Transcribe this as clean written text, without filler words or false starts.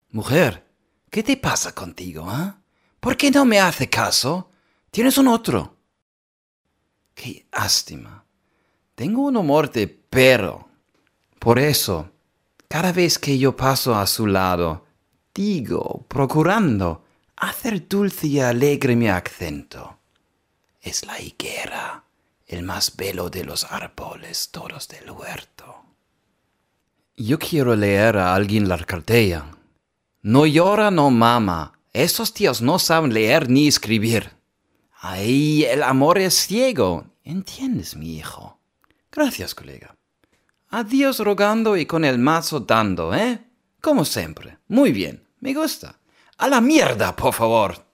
Mujer, ¿qué te pasa contigo, ¿Por qué no me hace caso? ¿Tienes un otro? ¡Qué lástima! Tengo un humor de perro. Por eso, cada vez que yo paso a su lado, digo, procurando hacer dulce y alegre mi acento. Es la higuera, el más bello de los árboles todos del huerto. Yo quiero leer a alguien la cartilla. No llora, no mama. Esos tíos no saben leer ni escribir. Ay, el amor es ciego. ¿Entiendes, mi hijo? Gracias, colega. Adiós rogando y con el mazo dando, Como siempre. Muy bien, me gusta. A la mierda, por favor.